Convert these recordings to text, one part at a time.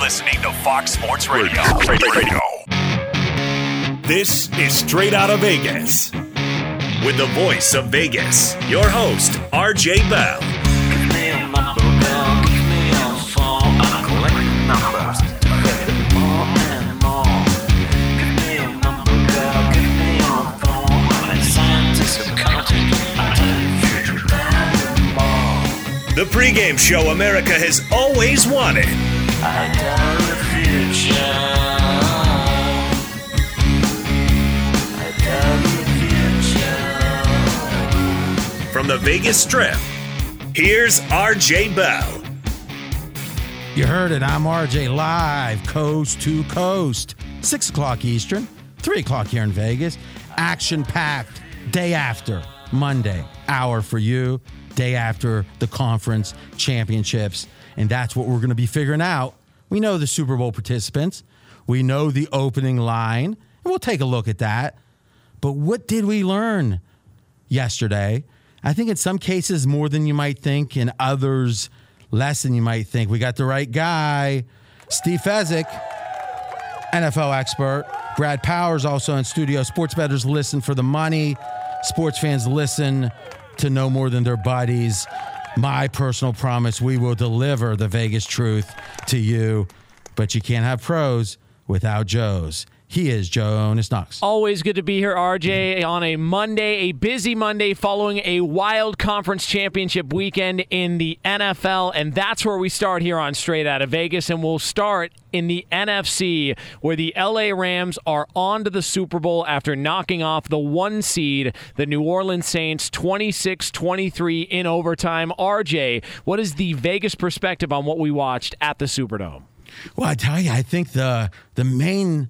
listening to Fox Sports Radio. This is Straight Outta Vegas. With the voice of Vegas, your host, RJ Bell. Give me a number, girl. Give me your phone. I'm collecting numbers. More and more. Give me a number, girl. Give me your phone. I'm a scientist of counting. I tell you future better more. The pregame show America has always wanted. I tell the future. I tell the future. From the Vegas Strip, here's RJ Bell. You heard it. I'm RJ, live, coast to coast. 6 o'clock Eastern, 3 o'clock here in Vegas. Action-packed day after Monday. Hour for you, day after the conference championships. And that's what we're going to be figuring out. We know the Super Bowl participants. We know the opening line. And we'll take a look at that. But what did we learn yesterday? I think in some cases more than you might think, in others less than you might think. We got the right guy, Steve Fezzik, NFL expert. Brad Powers also in studio. Sports bettors listen for the money. Sports fans listen to no more than their buddies. My personal promise, we will deliver the Vegas truth to you. But you can't have pros without Joes. He is Jonas Knox. Always good to be here, RJ, on a Monday, a busy Monday following a wild conference championship weekend in the NFL. And that's where we start here on Straight Outta Vegas. And we'll start in the NFC, where the LA Rams are on to the Super Bowl after knocking off the 1 seed, the New Orleans Saints, 26-23 in overtime. RJ, what is the Vegas perspective on what we watched at the Superdome? Well, I tell you, I think the main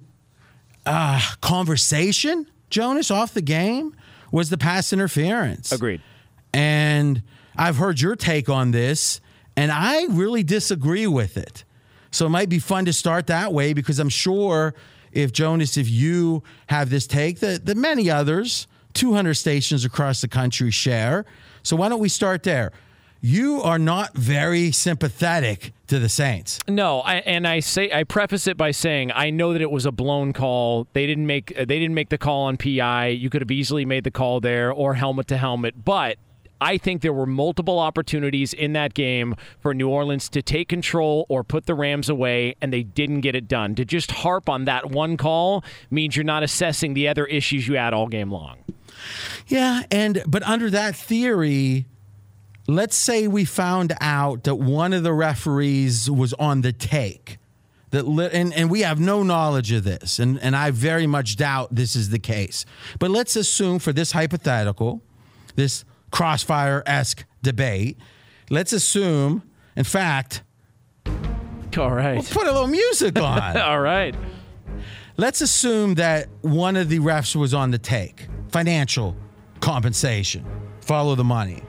conversation, Jonas, off the game was the pass interference. Agreed. And I've heard your take on this, and I really disagree with it. So it might be fun to start that way, because I'm sure if you have this take that many others, 200 stations across the country share. So why don't we start there? You are not very sympathetic to the Saints. No, I preface it by saying I know that it was a blown call. They didn't make the call on PI. You could have easily made the call there, or helmet to helmet. But I think there were multiple opportunities in that game for New Orleans to take control or put the Rams away, and they didn't get it done. To just harp on that one call means you're not assessing the other issues you had all game long. Yeah, but under that theory, let's say we found out that one of the referees was on the take, and we have no knowledge of this, and I very much doubt this is the case. But let's assume for this hypothetical, this crossfire-esque debate, let's assume, in fact, all right, we'll put a little music on. All right. Let's assume that one of the refs was on the take. Financial compensation. Follow the money.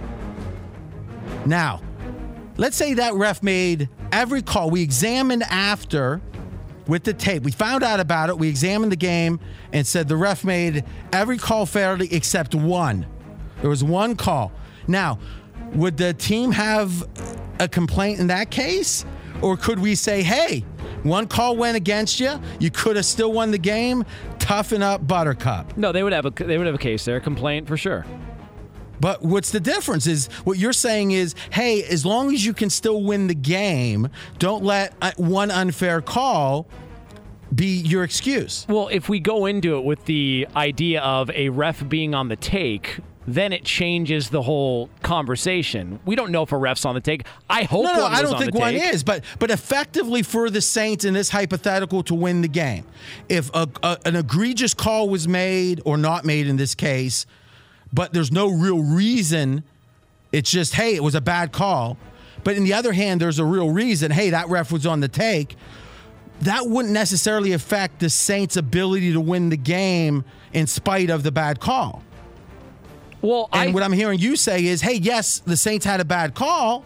Now, let's say that ref made every call. We examined after with the tape. We found out about it. We examined the game and said the ref made every call fairly except one. There was one call. Now, would the team have a complaint in that case? Or could we say, hey, one call went against you. You could have still won the game. Toughen up, Buttercup. No, they would have a case there, a complaint for sure. But what's the difference is what you're saying is, hey, as long as you can still win the game, don't let one unfair call be your excuse. Well, if we go into it with the idea of a ref being on the take, then it changes the whole conversation. We don't know if a ref's on the take. I hope one was on the take. No, I don't think one is. But effectively for the Saints in this hypothetical to win the game, if an egregious call was made or not made in this case, but there's no real reason, it's just, hey, it was a bad call. But in the other hand, there's a real reason, hey, that ref was on the take. That wouldn't necessarily affect the Saints' ability to win the game in spite of the bad call. Well, what I'm hearing you say is, hey, yes, the Saints had a bad call,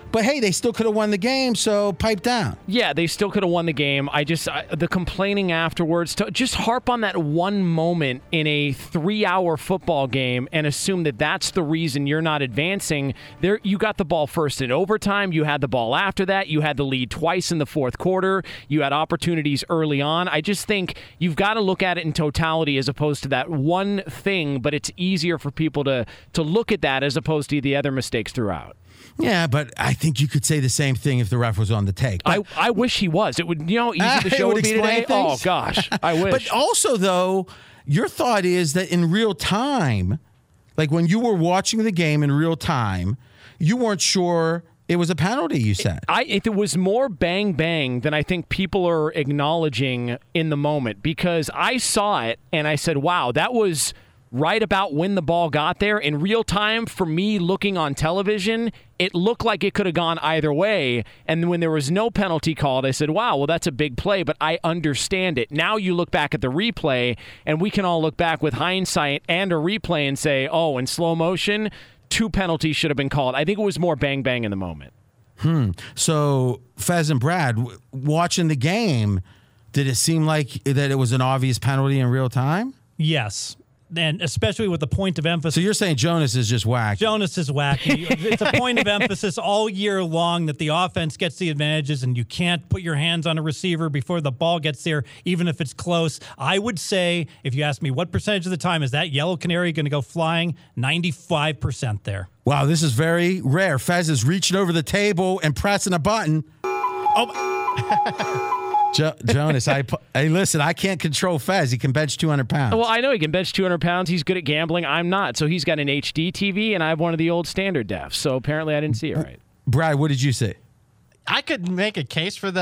But hey, they still could have won the game, so pipe down. Yeah, they still could have won the game. The complaining afterwards, to just harp on that one moment in a 3-hour football game and assume that that's the reason you're not advancing. There, you got the ball first in overtime. You had the ball after that. You had the lead twice in the fourth quarter. You had opportunities early on. I just think you've got to look at it in totality as opposed to that one thing, but it's easier for people to look at that as opposed to the other mistakes throughout. Yeah, but I think you could say the same thing if the ref was on the take. But, I wish he was. It would, easy the show would be today. Things. Oh, gosh. I wish. But also, though, your thought is that in real time, like when you were watching the game in real time, you weren't sure it was a penalty, you said. If it was more bang bang than I think people are acknowledging in the moment, because I saw it and I said, wow, that was right about when the ball got there. In real time, for me looking on television, it looked like it could have gone either way. And when there was no penalty called, I said, wow, well, that's a big play, but I understand it. Now you look back at the replay, and we can all look back with hindsight and a replay and say, oh, in slow motion, 2 penalties should have been called. I think it was more bang bang in the moment. So, Fez and Brad, watching the game, did it seem like that it was an obvious penalty in real time? Yes. And especially with the point of emphasis. So you're saying Jonas is just wacky. Jonas is wacky. It's a point of emphasis all year long that the offense gets the advantages and you can't put your hands on a receiver before the ball gets there, even if it's close. I would say, if you ask me what percentage of the time is that yellow canary going to go flying, 95% there. Wow, this is very rare. Fez is reaching over the table and pressing a button. Oh. Jonas, hey, listen, I can't control Fez. He can bench 200 pounds. Well, I know he can bench 200 pounds. He's good at gambling. I'm not. So he's got an HD TV, and I have one of the old standard defs. So apparently I didn't see it right. Brad, what did you say? I could make a case for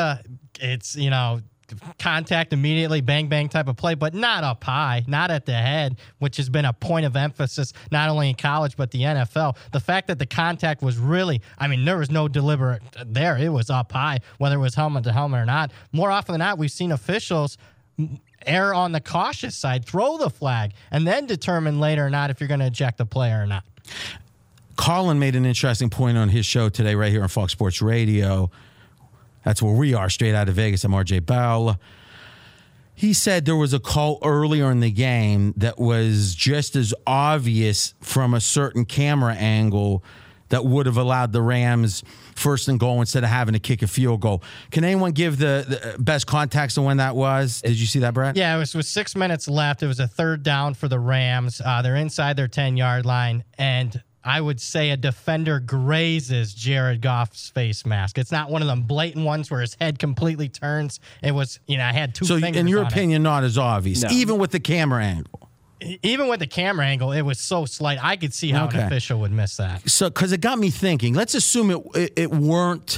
contact immediately, bang, bang type of play, but not up high, not at the head, which has been a point of emphasis not only in college but the NFL. The fact that the contact was really, there was no deliberate there. It was up high, whether it was helmet to helmet or not. More often than not, we've seen officials err on the cautious side, throw the flag, and then determine later or not if you're going to eject the player or not. Colin made an interesting point on his show today right here on Fox Sports Radio. That's where we are, straight out of Vegas. I'm RJ Bell. He said there was a call earlier in the game that was just as obvious from a certain camera angle that would have allowed the Rams first and goal instead of having to kick a field goal. Can anyone give the best context on when that was? Did you see that, Brad? Yeah, it was with 6 minutes left. It was a third down for the Rams. They're inside their 10-yard line, and I would say a defender grazes Jared Goff's face mask. It's not one of them blatant ones where his head completely turns. It was, I had two fingers on it. So in your opinion, not as obvious, even with the camera angle? Even with the camera angle, it was so slight. I could see how an official would miss that. So, because it got me thinking, let's assume it weren't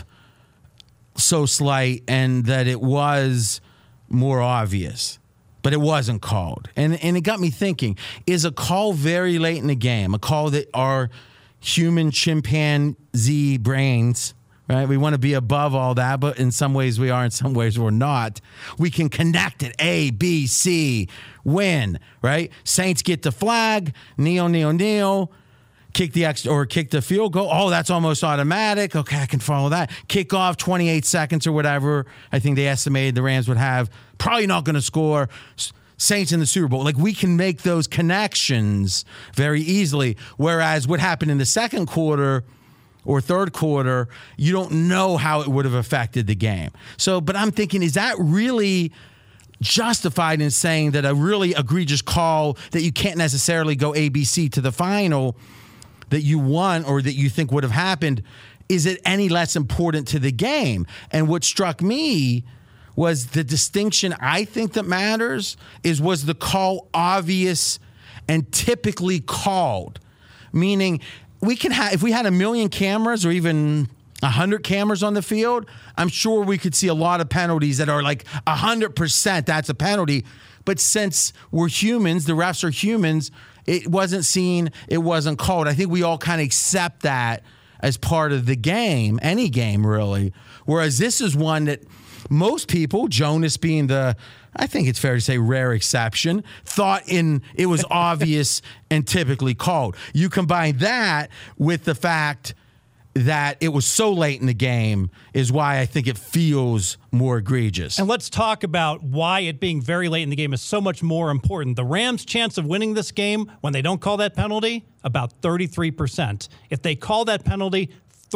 so slight and that it was more obvious. But it wasn't called. And it got me thinking, is a call very late in the game, a call that our human chimpanzee brains, right? We want to be above all that, but in some ways we are, in some ways we're not. We can connect it, A, B, C, win, right? Saints get the flag, kneel, kick the extra or kick the field goal. Oh, that's almost automatic. Okay, I can follow that. Kick off 28 seconds or whatever. I think they estimated the Rams would have. Probably not going to score. Saints in the Super Bowl. Like, we can make those connections very easily. Whereas what happened in the second quarter or third quarter, you don't know how it would have affected the game. So, but I'm thinking, is that really justified in saying that a really egregious call that you can't necessarily go ABC to the final that you won or that you think would have happened, is it any less important to the game? And what struck me was the distinction I think that matters was the call obvious and typically called? Meaning, we can have, if we had 1 million cameras or even 100 cameras on the field, I'm sure we could see a lot of penalties that are like 100% that's a penalty. But since we're humans, the refs are humans, it wasn't seen, it wasn't called. I think we all kind of accept that as part of the game, any game really. Whereas this is one that most people, Jonas being the, I think it's fair to say, rare exception, thought it was obvious and typically called. You combine that with the fact that it was so late in the game is why I think it feels more egregious. And let's talk about why it being very late in the game is so much more important. The Rams' chance of winning this game when they don't call that penalty, about 33%. If they call that penalty,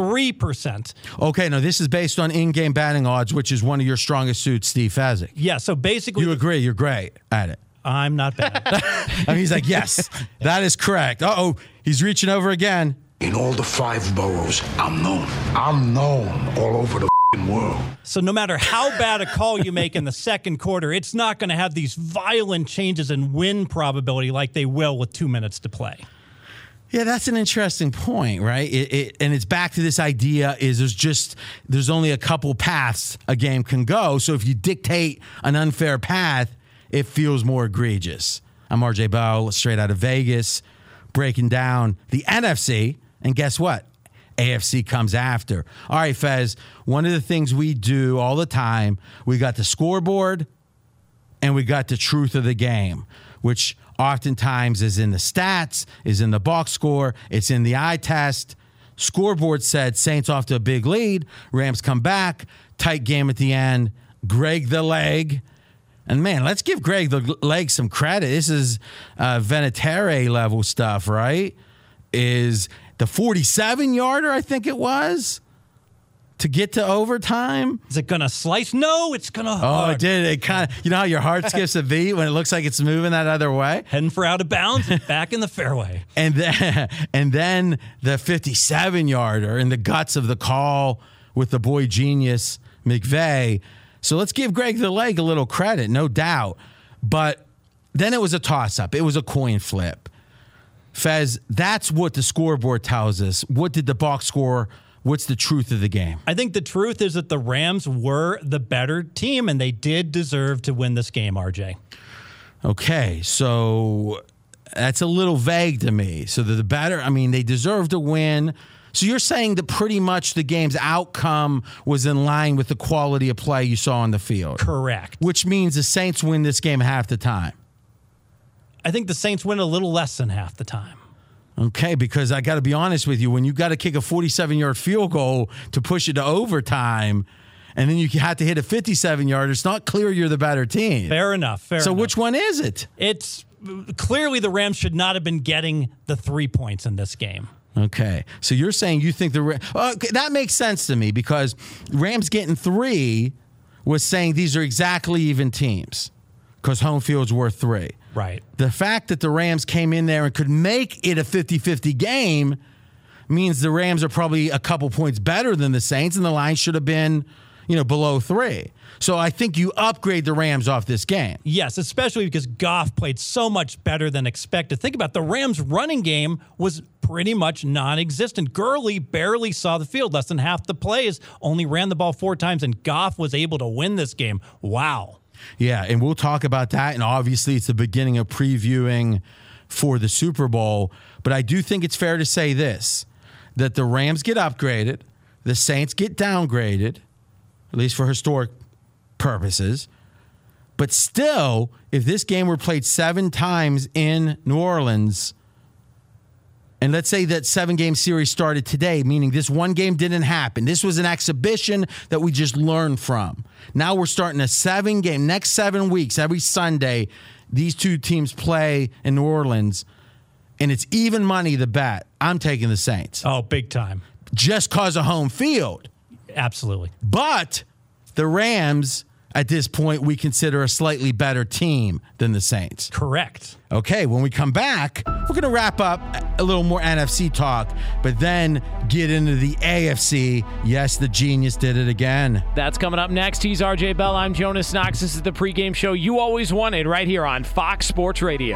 3%. Okay, now this is based on in-game batting odds, which is one of your strongest suits, Steve Fezzik. Yeah, so basically... You agree, you're great at it. I'm not bad. I mean, he's like, yes, that is correct. Uh-oh, he's reaching over again. In all the 5 boroughs, I'm known. I'm known all over the world. So no matter how bad a call you make in the second quarter, it's not going to have these violent changes in win probability like they will with 2 minutes to play. Yeah, that's an interesting point, right? And it's back to this idea is there's only a couple paths a game can go. So if you dictate an unfair path, it feels more egregious. I'm RJ Bell, straight out of Vegas, breaking down the NFC. And guess what? AFC comes after. All right, Fez, one of the things we do all the time, we got the scoreboard and we got the truth of the game, which oftentimes is in the stats, is in the box score, it's in the eye test. Scoreboard said Saints off to a big lead. Rams come back. Tight game at the end. Greg the Leg. And, man, let's give Greg the Leg some credit. This is Vinatieri level stuff, right? Is the 47-yarder, I think it was, to get to overtime. Is it going to slice? No, it's going to hook. Oh, it did. It kind of, you know how your heart skips a beat when it looks like it's moving that other way? Heading for out of bounds and back in the fairway. And then the 57-yarder in the guts of the call with the boy genius McVay. So let's give Greg the Leg a little credit, no doubt. But then it was a toss-up. It was a coin flip. Fez, that's what the scoreboard tells us. What did the box score? What's the truth of the game? I think the truth is that the Rams were the better team, and they did deserve to win this game, RJ. Okay, so that's a little vague to me. So they're the better. I mean, they deserve to win. So you're saying that pretty much the game's outcome was in line with the quality of play you saw on the field? Correct. Which means the Saints win this game half the time. I think the Saints win a little less than half the time. Okay, because I got to be honest with you, when you got to kick a 47-yard field goal to push it to overtime, and then you have to hit a 57-yard, it's not clear you're the better team. Fair enough. So which one is it? It's clearly the Rams should not have been getting the 3 points in this game. Okay, so you're saying you think that makes sense to me because Rams getting 3 was saying these are exactly even teams because home field's worth 3. Right. The fact that the Rams came in there and could make it a 50-50 game means the Rams are probably a couple points better than the Saints, and the line should have been, below 3. So I think you upgrade the Rams off this game. Yes, especially because Goff played so much better than expected. Think about it, the Rams' running game was pretty much non-existent. Gurley barely saw the field. Less than half the plays, only ran the ball 4 times, and Goff was able to win this game. Wow. Yeah, and we'll talk about that, and obviously it's the beginning of previewing for the Super Bowl. But I do think it's fair to say this, that the Rams get upgraded, the Saints get downgraded, at least for historic purposes. But still, if this game were played 7 times in New Orleans, and let's say that 7-game series started today, meaning this one game didn't happen. This was an exhibition that we just learned from. Now we're starting a 7-game, next 7 weeks, every Sunday, these two teams play in New Orleans, and it's even money to bet. I'm taking the Saints. Oh, big time. Just because of home field. Absolutely. But the Rams, at this point, we consider a slightly better team than the Saints. Correct. Okay, when we come back, we're going to wrap up a little more NFC talk, but then get into the AFC. Yes, the genius did it again. That's coming up next. He's RJ Bell. I'm Jonas Knox. This is the pregame show you always wanted right here on Fox Sports Radio.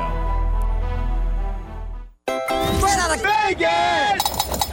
Straight out of Vegas!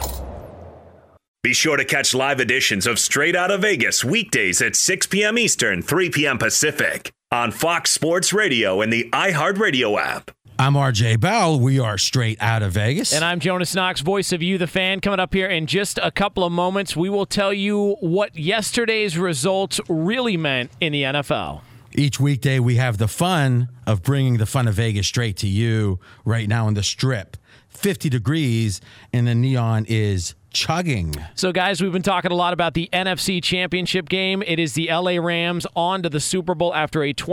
Be sure to catch live editions of Straight Outta Vegas weekdays at 6 p.m. Eastern, 3 p.m. Pacific on Fox Sports Radio and the iHeartRadio app. I'm RJ Bell. We are Straight Outta Vegas. And I'm Jonas Knox, voice of You, the fan. Coming up here in just a couple of moments, we will tell you what yesterday's results really meant in the NFL. Each weekday, we have the fun of bringing the fun of Vegas straight to you right now in the Strip. 50 degrees, and the neon is chugging. So, guys, we've been talking a lot about the NFC Championship game. It is the LA Rams on to the Super Bowl after a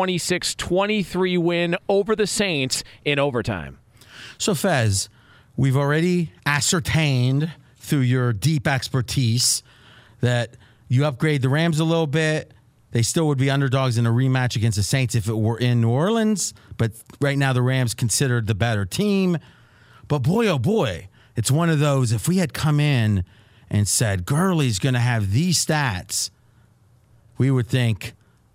26-23 win over the Saints in overtime. So, Fez, we've already ascertained through your deep expertise that you upgrade the Rams a little bit. They still would be underdogs in a rematch against the Saints if it were in New Orleans. But right now, the Rams considered the better team. But boy, oh boy, it's one of those, if we had come in and said, Gurley's going to have these stats, we would think,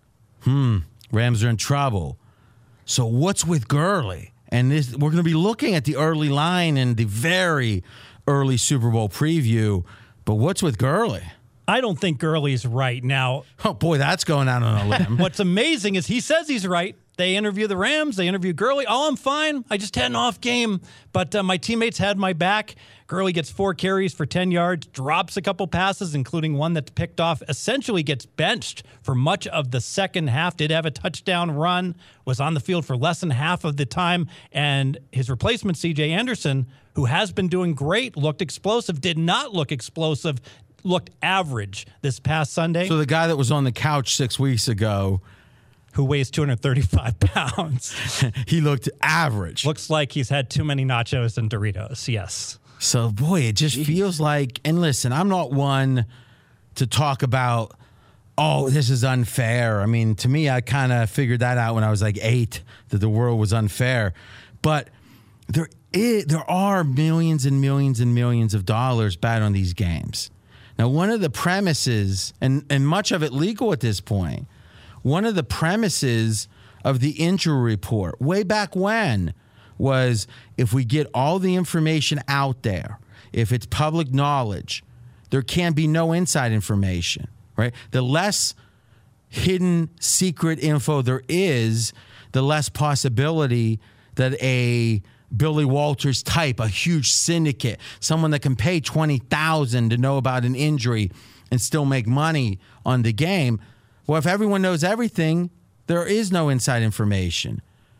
Rams are in trouble. So what's with Gurley? And we're going to be looking at the early line in the very early Super Bowl preview. But what's with Gurley? I don't think Gurley's right. Now, Oh, boy, that's going out on a limb. what's amazing is he says he's right. They interview the Rams. They interview Gurley. Oh, I'm fine. I just had an off game, but my teammates had my back. Gurley gets 4 carries for 10 yards, drops a couple passes, including one that's picked off, essentially gets benched for much of the second half, did have a touchdown run, was on the field for less than half of the time, and his replacement, C.J. Anderson, who has been doing great, looked explosive, did not look explosive, looked average this past Sunday. So the guy that was on the couch 6 weeks ago, who weighs 235 pounds. he looked average. Looks like he's had too many nachos and Doritos, yes. So, boy, it just feels like, and listen, I'm not one to talk about, oh, this is unfair. I mean, to me, I kind of figured that out when I was like 8, that the world was unfair. But there are millions and millions and millions of dollars bet on these games. Now, one of the premises, and much of it legal at this point, one of the premises of the injury report way back when was if we get all the information out there, if it's public knowledge, there can be no inside information, right? The less hidden secret info there is, the less possibility that a Billy Walters type, a huge syndicate, someone that can pay $20,000 to know about an injury and still make money on the game. Well, if everyone knows everything, there is no inside information.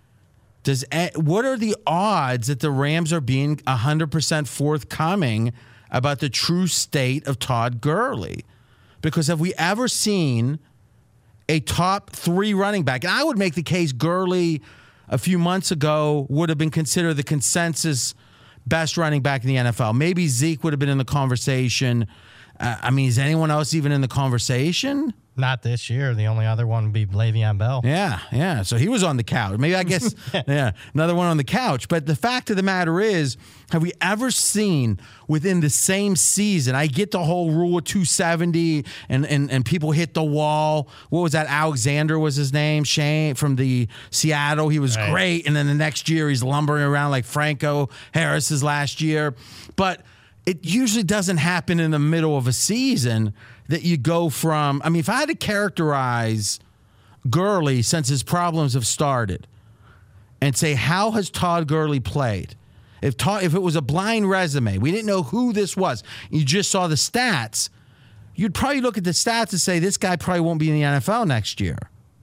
What are the odds that the Rams are being 100% forthcoming about the true state of Todd Gurley? Because have we ever seen a top 3 running back? And I would make the case Gurley a few months ago would have been considered the consensus best running back in the NFL. Maybe Zeke would have been in the conversation. I mean, is anyone else even in the conversation? Not this year. The only other one would be Le'Veon Bell. Yeah. So he was on the couch. Maybe, I guess, another one on the couch. But the fact of the matter is, have we ever seen within the same season, I get the whole rule of 270 and people hit the wall. What was that? Alexander was his name. Shane from the Seattle. He was great. And then the next year he's lumbering around like Franco Harris's last year. But it usually doesn't happen in the middle of a season that you go from, I mean, if I had to characterize Gurley since his problems have started and say, how has Todd Gurley played? If it was a blind resume, we didn't know who this was, you just saw the stats, you'd probably look at the stats and say, this guy probably won't be in the NFL next year.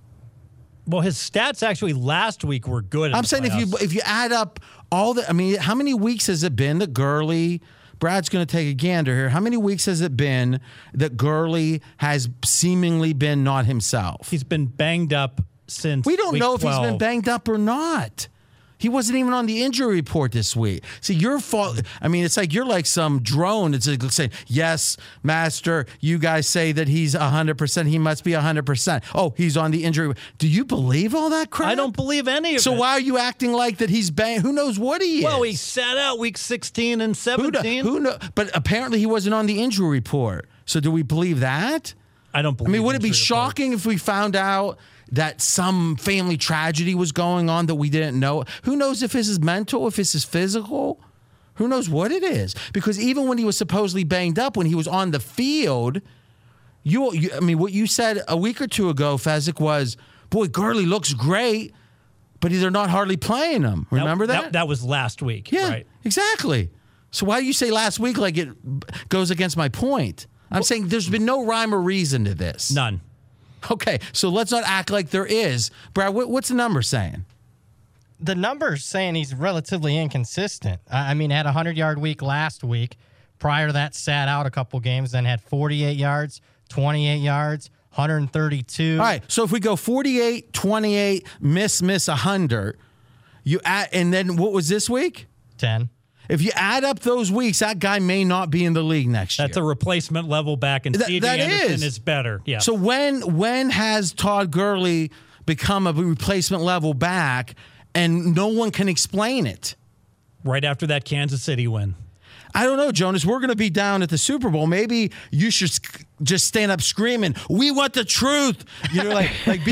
Well, his stats actually last week were good. I'm saying if you add up all the, I mean, how many weeks has it been that Gurley, Brad's going to take a gander here. How many weeks has it been that Gurley has seemingly been not himself? He's been banged up since We don't know if 12. he's been banged up or not. He wasn't even on the injury report this week. See, your fault. I mean, it's like you're like some drone. It's like saying, yes, master, you guys say that he's 100%. He must be 100%. Oh, he's on the injury. Do you believe all that crap? I don't believe any of it. So why are you acting like that he's banged? Who knows what he is? Well, he sat out week 16 and 17. Who know? But apparently he wasn't on the injury report. So do we believe that? I don't believe I mean, would it be injury shocking if we found out that some family tragedy was going on that we didn't know? Who knows if this is mental, if this is physical? Who knows what it is? Because even when he was supposedly banged up, when he was on the field, I mean, what you said a week or two ago, Fezzik, was, boy, Gurley looks great, but they're not hardly playing him. Remember that? That was last week. Yeah, right. exactly. So why do you say last week like it goes against my point? I'm saying there's been no rhyme or reason to this. None. Okay, so let's not act like there is. Brad, what's the number saying? The number's saying he's relatively inconsistent. I mean, had a 100-yard week last week, Prior to that, sat out a couple games, then had 48 yards, 28 yards, 132. All right, so if we go 48, 28, miss 100, you add, and then what was this week? 10. If you add up those weeks, that guy may not be in the league next year. That's a replacement level back, and C.J. Anderson is better. Yeah. So when has Todd Gurley become a replacement level back, and no one can explain it? Right after that Kansas City win. I don't know, Jonas. We're going to be down at the Super Bowl. Maybe you should just stand up screaming, "We want the truth!" You know,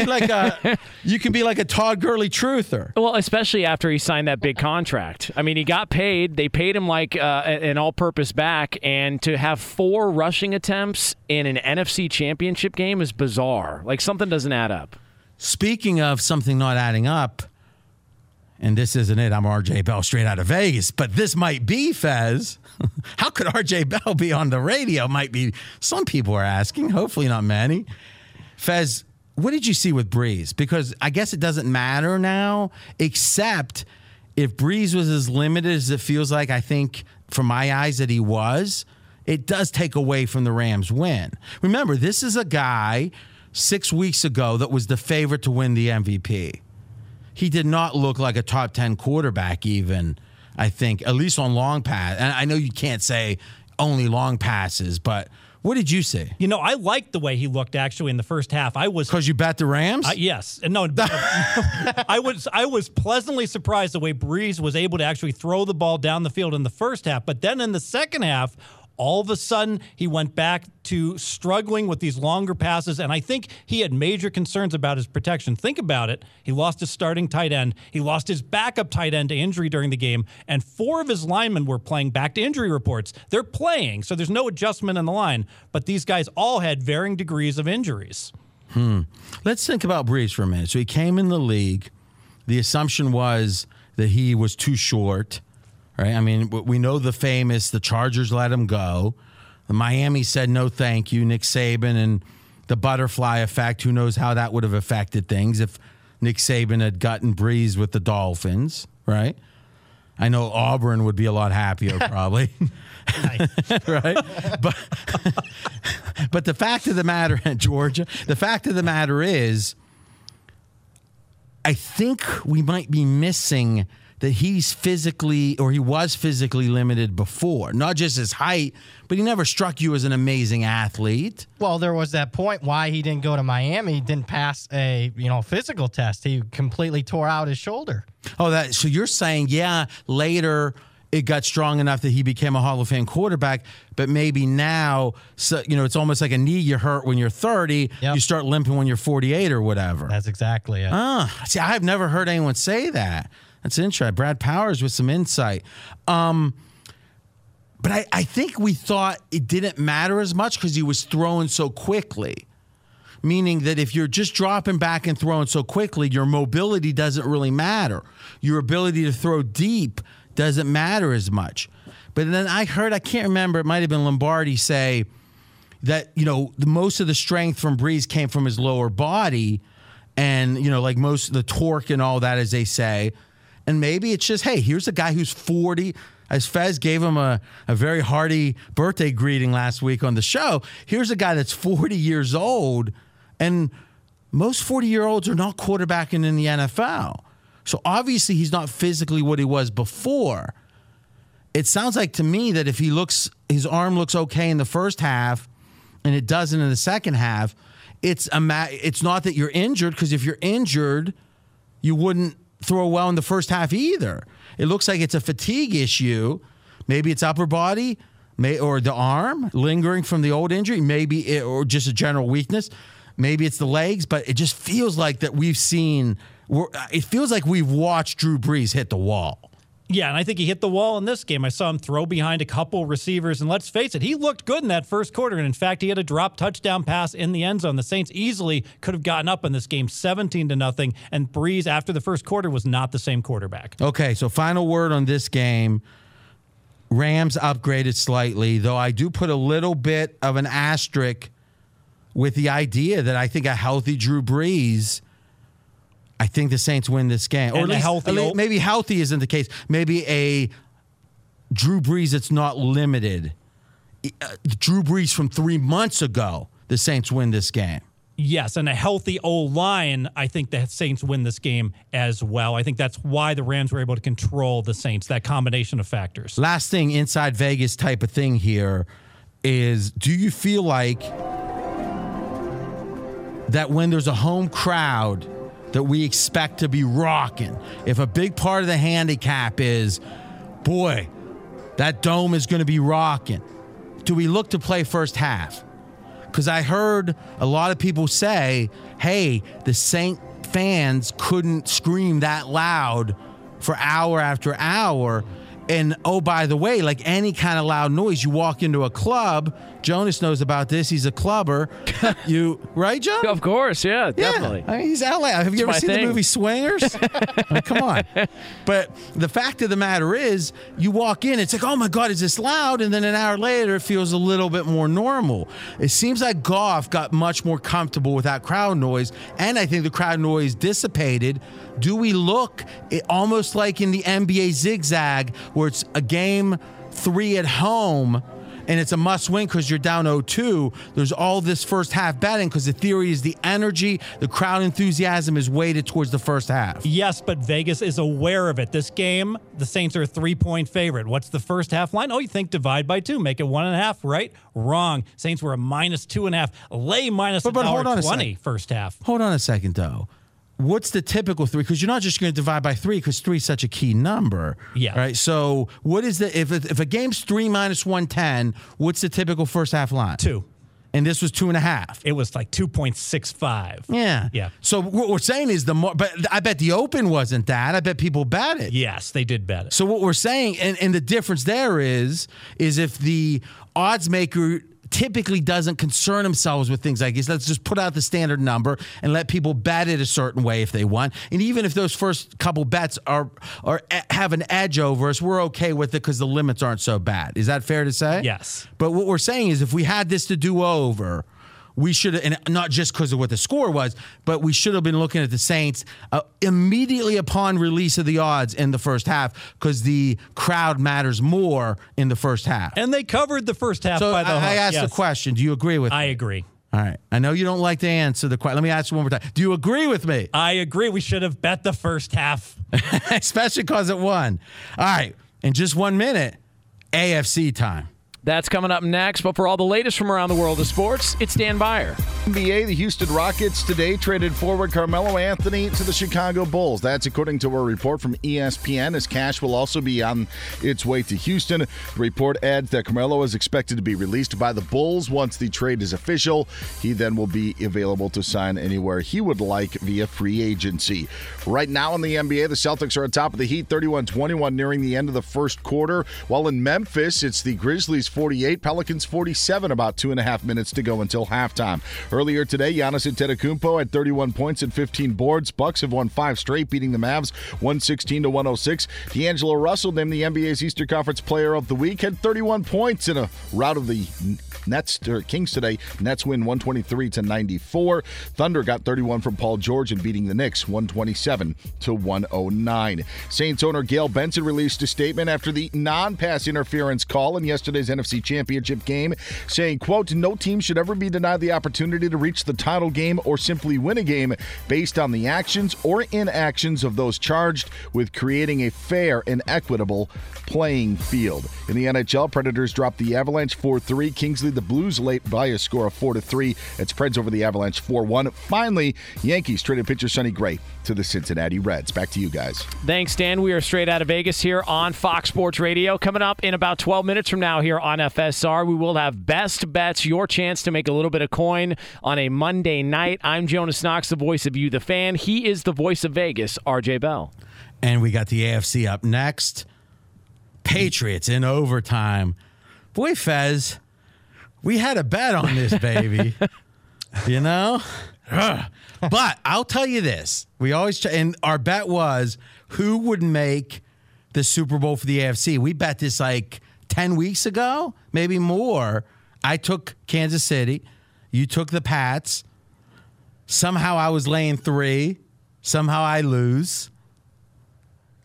you can be like a Todd Gurley truther. Well, especially after he signed that big contract. I mean, he got paid. They paid him like an all-purpose back, and to have 4 rushing attempts in an NFC Championship game is bizarre. Like, something doesn't add up. Speaking of something not adding up, and this isn't it. I'm RJ Bell, straight out of Vegas, but this might be, Fez. How could RJ Bell be on the radio? Might be. Some people are asking. Hopefully not many. Fez, what did you see with Breeze? Because I guess it doesn't matter now, except if Breeze was as limited as it feels like, I think, from my eyes, that he was, it does take away from the Rams' win. Remember, this is a guy 6 weeks ago that was the favorite to win the MVP. He did not look like a top 10 quarterback even, I think, at least on long pass. And I know you can't say only long passes, but what did you see? You know, I liked the way he looked actually in the first half. Because you bet the Rams? Yes. No, I was pleasantly surprised the way Breeze was able to actually throw the ball down the field in the first half. But then in the second half, all of a sudden, he went back to struggling with these longer passes, and I think he had major concerns about his protection. Think about it. He lost his starting tight end. He lost his backup tight end to injury during the game, and 4 of his linemen were playing back to injury reports. They're playing, so there's no adjustment in the line, but these guys all had varying degrees of injuries. Let's think about Breeze for a minute. So he came in the league. The assumption was that he was too short. Right? I mean, we know the Chargers let him go. Miami said no thank you. Nick Saban and the butterfly effect, who knows how that would have affected things if Nick Saban had gotten Breeze with the Dolphins, right? I know Auburn would be a lot happier probably. Right? But the fact of the matter, Georgia, the fact of the matter is, I think we might be missing that he was physically limited before. Not just his height, but he never struck you as an amazing athlete. Well, there was that point why he didn't go to Miami. He didn't pass a physical test. He completely tore out his shoulder. Oh, so you're saying, later it got strong enough that he became a Hall of Fame quarterback, but maybe now, it's almost like a knee you hurt when you're 30, you start limping when you're 48 or whatever. That's exactly it. See, I've never heard anyone say that. That's interesting. Brad Powers with some insight. But I think we thought it didn't matter as much because he was throwing so quickly. Meaning that if you're just dropping back and throwing so quickly, your mobility doesn't really matter. Your ability to throw deep doesn't matter as much. But then I can't remember, it might have been Lombardi say that, most of the strength from Breeze came from his lower body and, like most of the torque and all that, as they say. And maybe it's just, hey, here's a guy who's 40. As Fez gave him a very hearty birthday greeting last week on the show, here's a guy that's 40 years old, and most 40-year-olds are not quarterbacking in the NFL. So obviously he's not physically what he was before. It sounds like to me that if his arm looks okay in the first half and it doesn't in the second half, it's not that you're injured, because if you're injured, you wouldn't throw well in the first half either. It looks like it's a fatigue issue. Maybe it's upper body, or the arm lingering from the old injury, or just a general weakness. Maybe it's the legs, but it just feels like that it feels like we've watched Drew Brees hit the wall. Yeah, and I think he hit the wall in this game. I saw him throw behind a couple receivers, and let's face it, he looked good in that first quarter. And in fact, he had a drop touchdown pass in the end zone. The Saints easily could have gotten up in this game 17-0, and Breeze, after the first quarter, was not the same quarterback. Okay, so final word on this game. Rams upgraded slightly, though I do put a little bit of an asterisk with the idea that I think a healthy Drew Brees, I think the Saints win this game. Or at least maybe healthy isn't the case. Maybe a Drew Brees that's not limited Drew Brees from 3 months ago, the Saints win this game. Yes, and a healthy O-line, I think the Saints win this game as well. I think that's why the Rams were able to control the Saints, that combination of factors. Last thing, inside Vegas type of thing here is, do you feel like that when there's a home crowd that we expect to be rocking, if a big part of the handicap is, boy, that dome is going to be rocking, do we look to play first half? Because I heard a lot of people say, hey, the Saint fans couldn't scream that loud for hour after hour. And, oh, by the way, like any kind of loud noise, you walk into a club. Jonas knows about this. He's a clubber. Right, John? Of course, yeah, definitely. I mean, he's LA. Have you ever seen the movie Swingers? I mean, come on. But the fact of the matter is, you walk in, it's like, oh my God, is this loud? And then an hour later, it feels a little bit more normal. It seems like Goff got much more comfortable with that crowd noise, and I think the crowd noise dissipated. Do we look almost like in the NBA zigzag, where it's a game 3 at home, and it's a must-win because you're down 0-2. There's all this first half betting because the theory is the energy, the crowd enthusiasm is weighted towards the first half. Yes, but Vegas is aware of it. This game, the Saints are a 3-point favorite. What's the first half line? Oh, you think divide by 2, make it 1.5, right? Wrong. Saints were a -2.5, lay minus $1.20 first half. Hold on a second, though. What's the typical 3? Because you're not just going to divide by 3 because 3 is such a key number. Yeah. Right. So what is if a game's 3 minus 110, what's the typical first half line? 2. And this was 2.5. It was like 2.65. Yeah. Yeah. So what we're saying is but I bet the open wasn't that. I bet people bet it. Yes, they did bet it. So what we're saying, and the difference there is if the odds maker typically doesn't concern themselves with things like this. Let's just put out the standard number and let people bet it a certain way if they want. And even if those first couple bets are have an edge over us, we're okay with it because the limits aren't so bad. Is that fair to say? Yes. But what we're saying is if we had this to do over, we should have, and not just because of what the score was, but we should have been looking at the Saints immediately upon release of the odds in the first half because the crowd matters more in the first half. And they covered the first half so by the hook. I asked the question. Do you agree with me? I agree. All right. I know you don't like to answer the question. Let me ask you one more time. Do you agree with me? I agree. We should have bet the first half. Especially because it won. All right. In just 1 minute, AFC time. That's coming up next, but for all the latest from around the world of sports, it's Dan Beyer. NBA, the Houston Rockets today traded forward Carmelo Anthony to the Chicago Bulls. That's according to a report from ESPN, as cash will also be on its way to Houston. The report adds that Carmelo is expected to be released by the Bulls once the trade is official. He then will be available to sign anywhere he would like via free agency. Right now in the NBA, the Celtics are on top of the Heat, 31-21, nearing the end of the first quarter. While in Memphis, it's the Grizzlies 48, Pelicans 47, about 2.5 minutes to go until halftime. Earlier today, Giannis Antetokounmpo had 31 points and 15 boards. Bucks have won 5 straight, beating the Mavs 116-106. D'Angelo Russell, named the NBA's Eastern Conference Player of the Week, had 31 points in a rout of the Kings today. Nets win 123-94. Thunder got 31 from Paul George and beating the Knicks 127-109. Saints owner Gail Benson released a statement after the non-pass interference call in yesterday's NFC Championship game, saying, quote, "No team should ever be denied the opportunity to reach the title game or simply win a game based on the actions or inactions of those charged with creating a fair and equitable playing field." In the NHL, Predators dropped the Avalanche 4-3. Kings lead the Blues late by a score of 4-3. It's Preds over the Avalanche 4-1. Finally, Yankees traded pitcher Sonny Gray to the Cincinnati Reds. Back to you guys. Thanks, Dan. We are straight out of Vegas here on Fox Sports Radio. Coming up in about 12 minutes from now here on FSR, we will have Best Bets, your chance to make a little bit of coin on a Monday night. I'm Jonas Knox, the voice of you, the fan. He is the voice of Vegas, RJ Bell. And we got the AFC up next. Patriots in overtime. Boy, Fez, we had a bet on this, baby. You know? But I'll tell you this. We always and our bet was who would make the Super Bowl for the AFC. We bet this like 10 weeks ago, maybe more. I took Kansas City. You took the Pats. Somehow I was laying 3. Somehow I lose.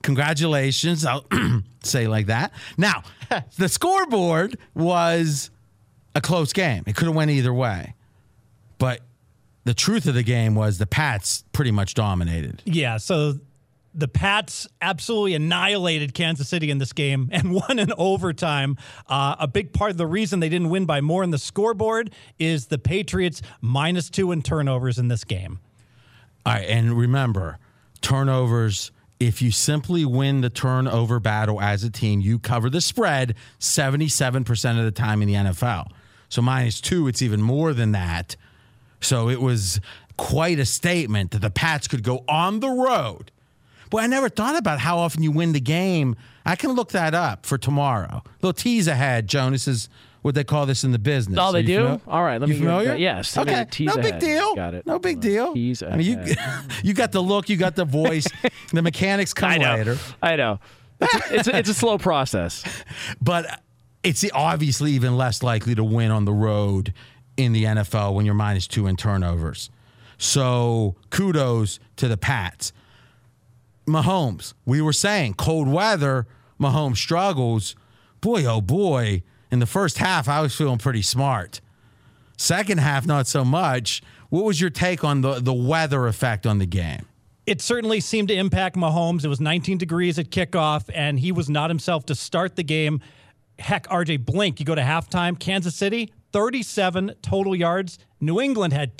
Congratulations. I'll say it like that. Now, the scoreboard was a close game. It could have went either way. But the truth of the game was the Pats pretty much dominated. Yeah, so the Pats absolutely annihilated Kansas City in this game and won in overtime. A big part of the reason they didn't win by more in the scoreboard is the Patriots -2 in turnovers in this game. All right, and remember, turnovers, if you simply win the turnover battle as a team, you cover the spread 77% of the time in the NFL. So -2, it's even more than that. So it was quite a statement that the Pats could go on the road. Boy, I never thought about how often you win the game. I can look that up for tomorrow. Little tease ahead, Jonas, is what they call this in the business. Oh, they do? Familiar? All right. Let you me familiar? Yes. Okay. No big deal. Got it. No big deal. Tease I mean, you got the look, you got the voice. The mechanics come later. I know. It's a slow process. But it's obviously even less likely to win on the road in the NFL when you're -2 in turnovers. So kudos to the Pats. Mahomes, we were saying, cold weather, Mahomes struggles. Boy, oh boy, in the first half, I was feeling pretty smart. Second half, not so much. What was your take on the weather effect on the game? It certainly seemed to impact Mahomes. It was 19 degrees at kickoff, and he was not himself to start the game. Heck, RJ, blink. You go to halftime, Kansas City, 37 total yards. New England had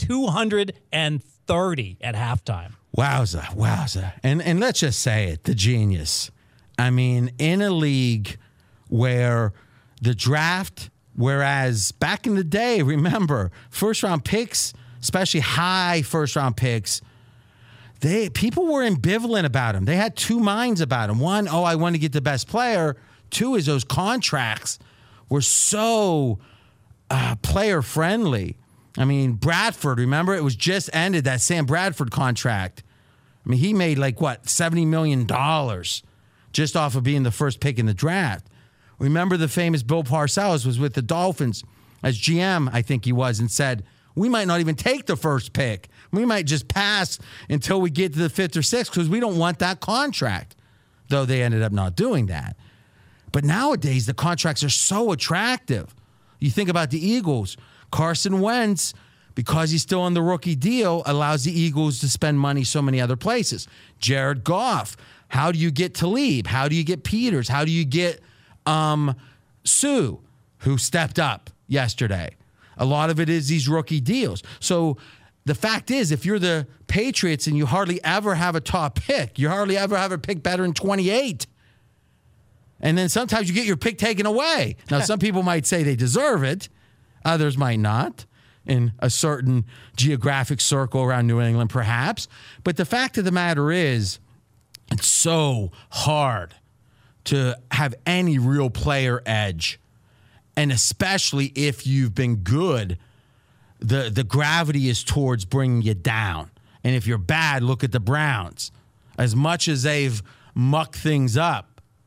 230 at halftime. Wowza. And let's just say it, the genius. I mean, in a league where the draft, whereas back in the day, remember, first-round picks, especially high first-round picks, people were ambivalent about them. They had two minds about them. One, I want to get the best player. Two is those contracts were so player-friendly. I mean, Bradford, remember? It was just ended, that Sam Bradford contract. I mean, he made $70 million just off of being the first pick in the draft. Remember the famous Bill Parcells was with the Dolphins as GM, I think he was, and said, we might not even take the first pick. We might just pass until we get to the 5th or 6th because we don't want that contract, though they ended up not doing that. But nowadays, the contracts are so attractive. You think about the Eagles. Carson Wentz, because he's still on the rookie deal, allows the Eagles to spend money so many other places. Jared Goff, how do you get Talib? How do you get Peters? How do you get Sue, who stepped up yesterday? A lot of it is these rookie deals. So the fact is, if you're the Patriots and you hardly ever have a top pick, you hardly ever have a pick better than 28. And then sometimes you get your pick taken away. Now, some people might say they deserve it. Others might not, in a certain geographic circle around New England, perhaps. But the fact of the matter is, it's so hard to have any real player edge. And especially if you've been good, the gravity is towards bringing you down. And if you're bad, look at the Browns. As much as they've mucked things up,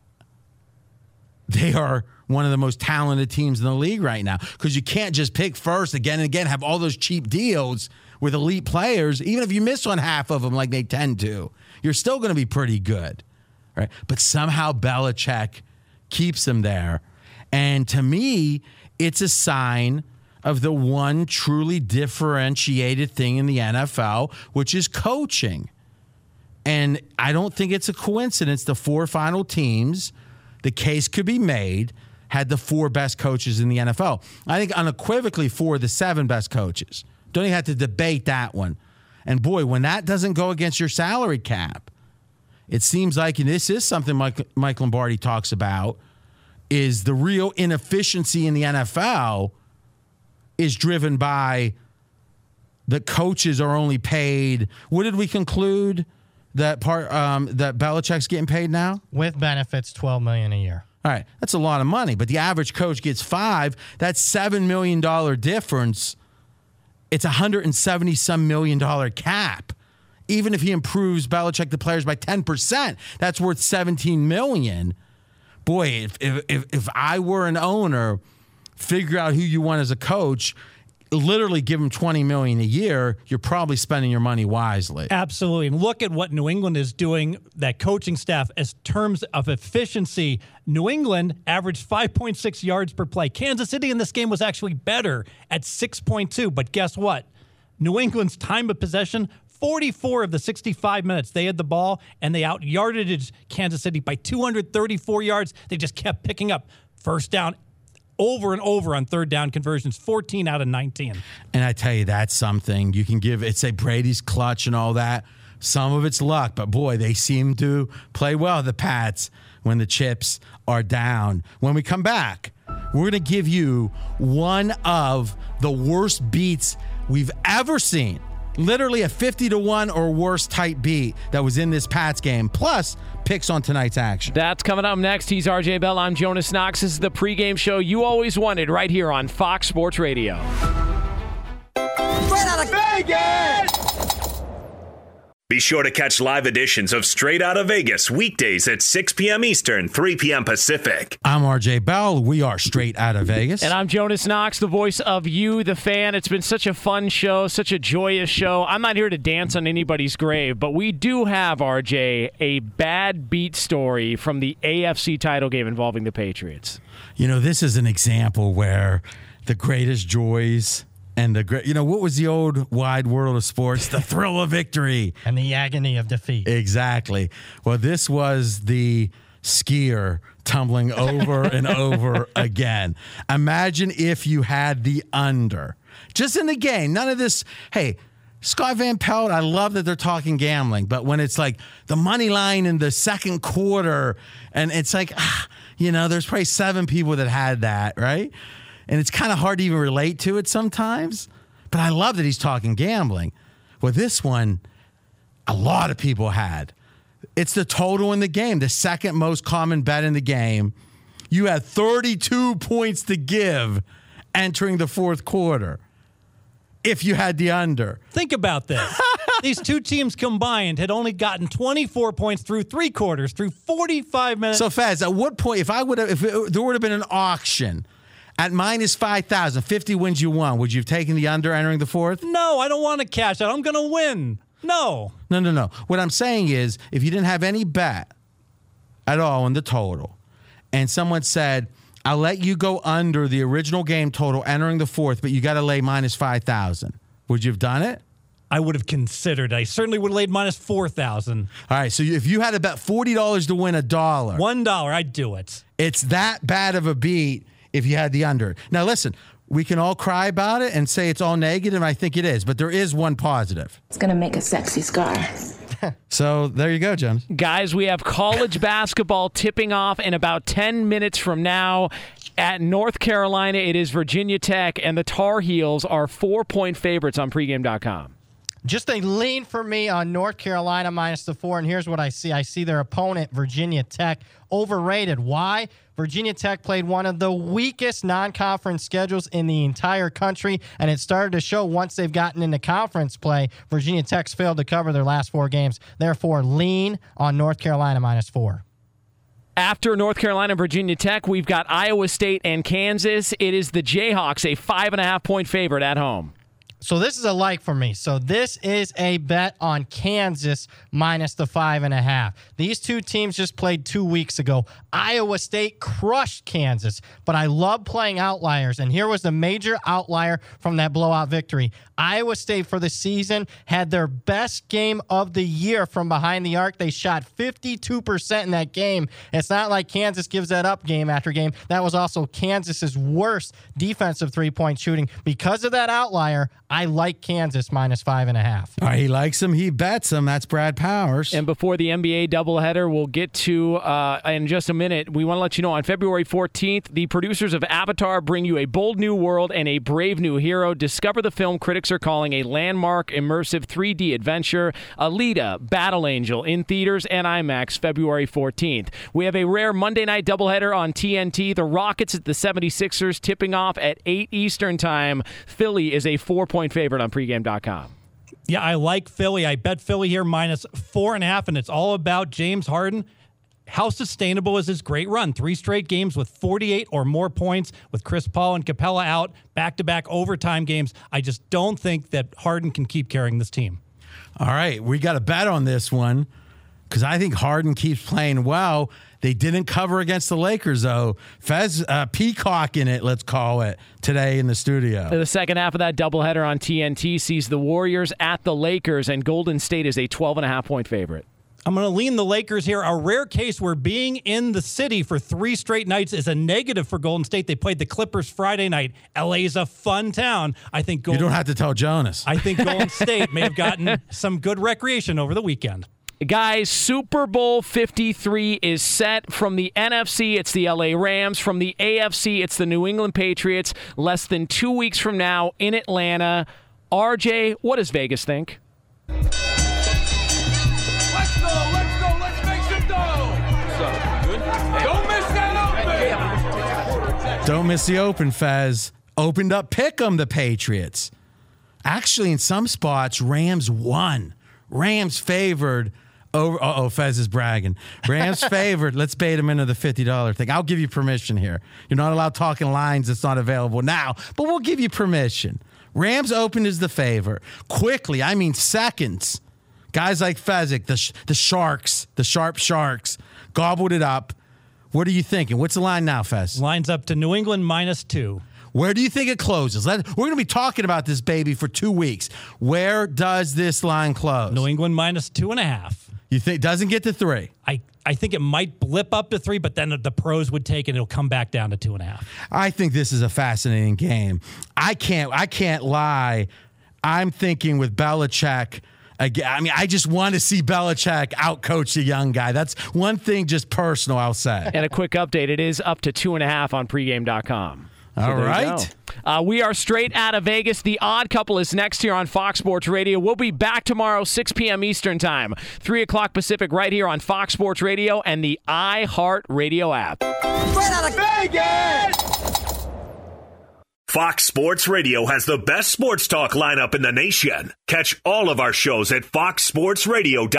they are one of the most talented teams in the league right now because you can't just pick first again and again, have all those cheap deals with elite players. Even if you miss on half of them like they tend to, you're still going to be pretty good. Right? But somehow Belichick keeps them there. And to me, it's a sign of the one truly differentiated thing in the NFL, which is coaching. And I don't think it's a coincidence the 4 final teams, the case could be made, had the 4 best coaches in the NFL. I think unequivocally 4 of the 7 best coaches. Don't even have to debate that one. And boy, when that doesn't go against your salary cap, it seems like, and this is something Mike Lombardi talks about, is the real inefficiency in the NFL is driven by the coaches are only paid. What did we conclude that that Belichick's getting paid now? With benefits, $12 million a year. All right, that's a lot of money, but the average coach gets $5. That's $7 million difference. It's $170-some million cap. Even if he improves Belichick the players by 10%, that's worth $17 million. Boy, if I were an owner, figure out who you want as a coach. literally give him $20 million a year, you're probably spending your money wisely. Absolutely. And look at what New England is doing, that coaching staff, as terms of efficiency. New England averaged 5.6 yards per play. Kansas City in this game was actually better at 6.2. But guess what? New England's time of possession, 44 of the 65 minutes they had the ball, and they out-yarded Kansas City by 234 yards. They just kept picking up first down over and over on third down conversions, 14 out of 19. And I tell you, that's something you can give. It's a Brady's clutch and all that. Some of it's luck, but boy, they seem to play well, the Pats, when the chips are down. When we come back, we're going to give you one of the worst beats we've ever seen. Literally a 50-1 or worse type beat that was in this Pats game, plus picks on tonight's action. That's coming up next. He's RJ Bell. I'm Jonas Knox. This is the pregame show you always wanted right here on Fox Sports Radio. Straight out of Vegas! Be sure to catch live editions of Straight Outta Vegas weekdays at 6 p.m. Eastern, 3 p.m. Pacific. I'm RJ Bell. We are Straight Outta Vegas. And I'm Jonas Knox, the voice of you, the fan. It's been such a fun show, such a joyous show. I'm not here to dance on anybody's grave, but we do have, RJ, a bad beat story from the AFC title game involving the Patriots. You know, this is an example where the greatest joys and the great, what was the old wide world of sports? The thrill of victory. And the agony of defeat. Exactly. Well, this was the skier tumbling over and over again. Imagine if you had the under. Just in the game. None of this, hey, Scott Van Pelt, I love that they're talking gambling, but when it's like the money line in the second quarter, and it's like, there's probably 7 people that had that, right? And it's kind of hard to even relate to it sometimes. But I love that he's talking gambling. Well, this one, a lot of people had. It's the total in the game, the second most common bet in the game. You had 32 points to give entering the fourth quarter if you had the under. Think about this. These two teams combined had only gotten 24 points through 3 quarters, through 45 minutes. So, Faz, at what point, if there would have been an auction at minus 5,000, 50 wins you won, would you have taken the under entering the fourth? No, I don't want to cash out. I'm going to win. No. No. What I'm saying is, if you didn't have any bet at all in the total, and someone said, I'll let you go under the original game total entering the fourth, but you got to lay minus 5,000, would you have done it? I would have considered. I certainly would have laid minus 4,000. All right, so if you had to bet $40 to win $1. $1, I'd do it. It's that bad of a beat if you had the under. Now, listen, we can all cry about it and say it's all negative. I think it is, but there is one positive. It's going to make a sexy scar. So there you go, Jones. Guys, we have college basketball tipping off in about 10 minutes from now. At North Carolina, it is Virginia Tech, and the Tar Heels are 4-point favorites on pregame.com. Just a lean for me on North Carolina minus the 4, and here's what I see. I see their opponent, Virginia Tech, overrated. Why? Virginia Tech played one of the weakest non-conference schedules in the entire country, and it started to show once they've gotten into conference play. Virginia Tech's failed to cover their last 4 games. Therefore, lean on North Carolina minus 4. After North Carolina and Virginia Tech, we've got Iowa State and Kansas. It is the Jayhawks, a 5.5-point favorite at home. So this is a like for me. So this is a bet on Kansas minus the 5.5. These two teams just played 2 weeks ago. Iowa State crushed Kansas, but I love playing outliers. And here was the major outlier from that blowout victory. Iowa State for the season had their best game of the year from behind the arc. They shot 52% in that game. It's not like Kansas gives that up game after game. That was also Kansas's worst defensive three-point shooting. Because of that outlier, I like Kansas minus 5.5. All right, he likes him. He bets him. That's Brad Powers. And before the NBA doubleheader, we'll get to in just a minute. We want to let you know on February 14th, the producers of Avatar bring you a bold new world and a brave new hero. Discover the film critics are calling a landmark, immersive 3D adventure, Alita: Battle Angel, in theaters and IMAX February 14th. We have a rare Monday night doubleheader on TNT. The Rockets at the 76ers tipping off at 8 Eastern time. Philly is a 4-point favorite on pregame.com. Yeah, I like Philly. I bet Philly here minus 4.5, and it's all about James Harden. how sustainable is his great run? 3 straight games with 48 or more points with Chris Paul and Capella out, back-to-back overtime games. I just don't think that Harden can keep carrying this team. All right, we got a bet on this one because I think Harden keeps playing well. They didn't cover against the Lakers, though. Fez peacocking it, let's call it, today in the studio. The second half of that doubleheader on TNT sees the Warriors at the Lakers, and Golden State is a 12.5-point favorite. I'm going to lean the Lakers here. A rare case where being in the city for 3 straight nights is a negative for Golden State. They played the Clippers Friday night. LA's a fun town. I think You don't have to tell Jonas. I think Golden State may have gotten some good recreation over the weekend. Guys, Super Bowl 53 is set. From the NFC, it's the LA Rams. From the AFC, it's the New England Patriots. Less than 2 weeks from now in Atlanta. RJ, what does Vegas think? Let's make some dough. Don't miss that open. Don't miss the open, Fez. Opened up Pick'em, the Patriots. Actually, in some spots, Rams won. Rams favored over. Fez is bragging. Rams favored. Let's bait him into the $50 thing. I'll give you permission here. You're not allowed talking lines that's not available now, but we'll give you permission. Rams opened as the favorite. Quickly, I mean seconds. Guys like Fezzik, the Sharks, the Sharp Sharks, gobbled it up. What are you thinking? What's the line now, Fez? Line's up to New England -2. Where do you think it closes? We're going to be talking about this baby for 2 weeks. Where does this line close? New England -2.5. You think doesn't get to 3? I think it might blip up to 3, but then the pros would take it and it'll come back down to 2.5. I think this is a fascinating game. I can't lie. I'm thinking with Belichick. Again, I mean, I just want to see Belichick outcoach the young guy. That's one thing, just personal, I'll say. And a quick update, it is up to 2.5 on pregame.com. All right. We are straight out of Vegas. The Odd Couple is next here on Fox Sports Radio. We'll be back tomorrow, 6 p.m. Eastern Time, 3 o'clock Pacific, right here on Fox Sports Radio and the iHeartRadio app. Straight out of Vegas! Fox Sports Radio has the best sports talk lineup in the nation. Catch all of our shows at foxsportsradio.com.